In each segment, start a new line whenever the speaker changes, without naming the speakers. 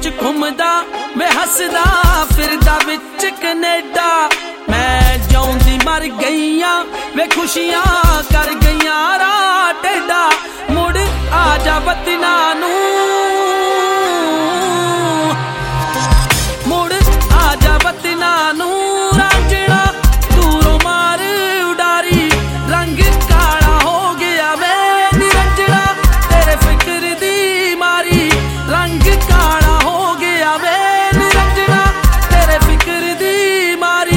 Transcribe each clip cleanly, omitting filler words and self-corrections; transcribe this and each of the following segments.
विच घुमदा मैं हसदा फिरदा विच कनेडा मैं जाऊंदी मर गईयां वे खुशियां कर गईयां राह टेढ़ा मुड़ आ जा वतना नू मुड़ आ जा वतना नू रांझणा दूरों मार उडारी रंग काला हो गया वे निरंजणा तेरे फिक्र दी मारी रंग काला हो गया वे निरंजणा तेरे फिक्र दी मारी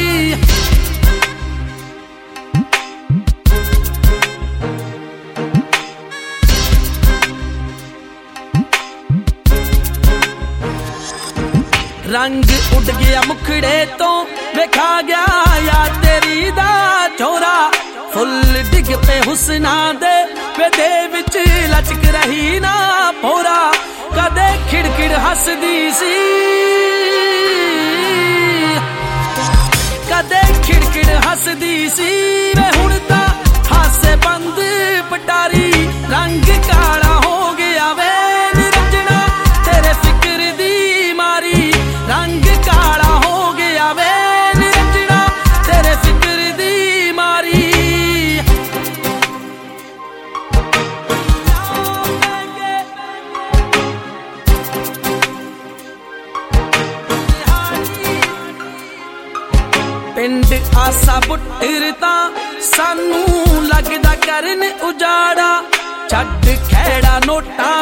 रंग उड़ गया मुखड़े तो मैं खा गया यार तेरी दा चोरा फुल डिग पे हुसना दे वे दे विच लचक रही ना पोरा कदे खिड़खिड़ हसदी सी कदे खिड़खिड़ हसदी सी वे हुण तां हासे बंद पटारी रंग काला हो गया वे निरंजना तेरे फिक्र दी मारी रंग काला हो गया वे निरंजना तेरे फिक्र दी मारी पिंड आसा पुट्टर तां सानू लगदा करन उजाड़ा छड्ड खैड़ा नोटा